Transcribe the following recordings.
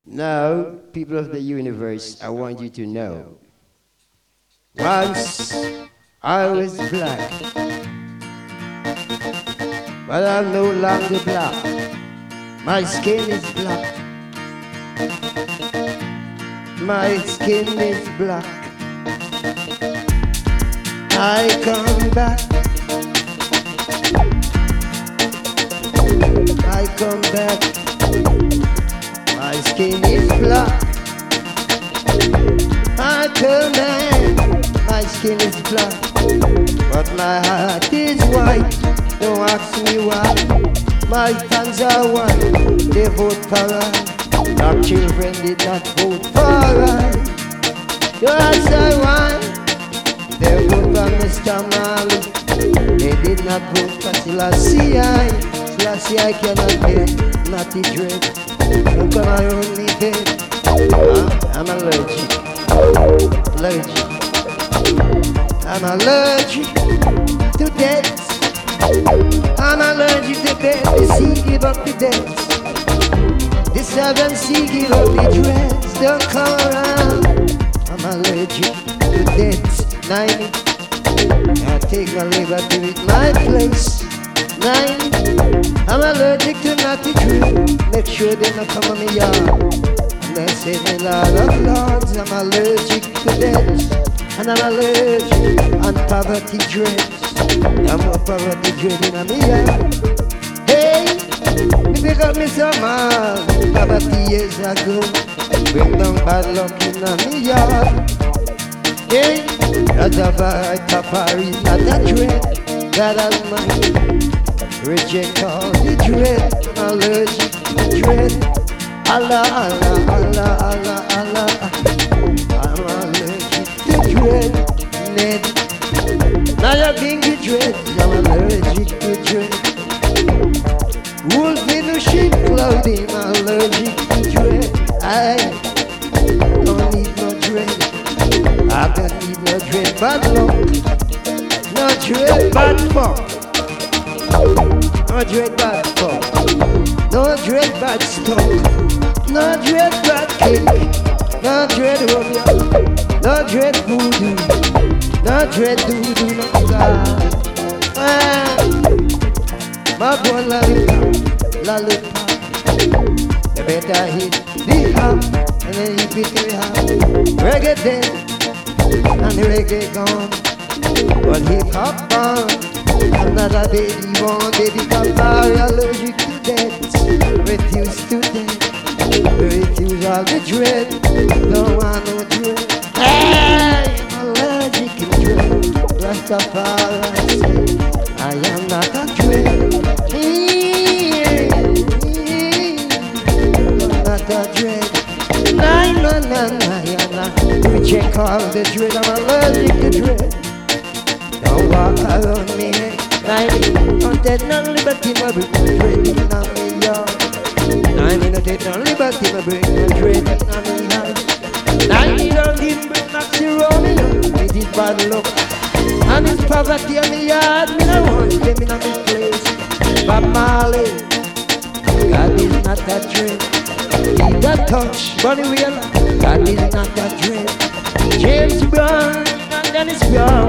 Now, people of the universe, I want you to know. Once I was black, but I'm no longer black. My skin is black. My skin is black. I come back. I come back. My skin is black. I come back. My skin is black, but my heart is white. Don't ask me why. My fans are white. They vote for right. Our children did not vote for right. Don't ask why. They vote for Mr. Marley. They did not vote for Selassie. Selassie I cannot get, not the dread. Don't come around me dead. I'm allergic. Allergic. I'm allergic to death. I'm allergic to death. The sea give up the death. The seven sea give up the dreads. Don't come around. I'm allergic to death. 9. I take my liberty with my place. 9. I'm allergic to naughty dread. Make sure they don't come on me yard. And they say me Lord of Lords. I'm allergic to death. And I'm allergic on poverty dreads. I'm a poverty dread in me yard. Hey, you pick up me some man. Poverty years ago. Bring down bad luck in me yard. Hey, that's a fight, Papa is not a dread. God Almighty, reject all the dread. I'm allergic to dread. Allah, Allah, Allah, Allah, Allah. I'm allergic to dread. Ned. Now you're being the dread. I'm allergic to dread. Wolf in the sheep clothing. I'm allergic to dread. I don't need no dread. I don't need no dread bad luck. No dread bad fuck. No dread bad fuck. No dread bad stock. No dread bad cake. No dread rodeo. No dread voodoo. No dread doodoo. No God. My boy lollipop. You better hit the hop. And then you beat the hop. Reggae dead. And the reggae gone. But hip hop on. Another baby born, baby papa allergic to death. Refuse to death. Refuse all the dread. Don't want no dread. Hey, I'm allergic to dread. Rastafari say I am not a dread. I'm not a dread. No. Reject all the dread. I'm allergic to dread. Don't walk around me. Don't take no liberty, my bring no dread in me yard. Don't take no liberty, my bring no dread in me yard. Don't even bring no zero, me no. It is bad luck. And it's poverty in me yard. Me no want them in my place. Bob Marley, God is not a dread. He got touch, Bunny Wheeler. God is not a dread. James Brown and Dennis Brown.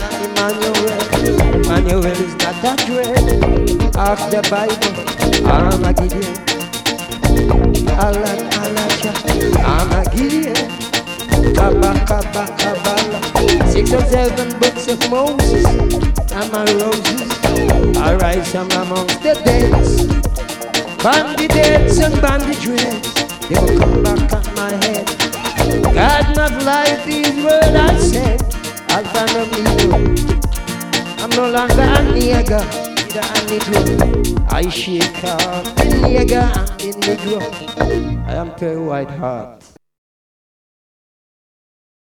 Emmanuel is not a dread. Ask the Bible. Armageddon. Armageddon. Kabbalah. 6 or 7 books of Moses. And my roses. I rise from amongst the dead. Bandits and bandit dreads. They will come back on my head. God not life, these words I said. Alpha and Omega. I'm no longer a nigger, neither a negro. I shake off the nigger and the negro. I am Perry Whiteheart.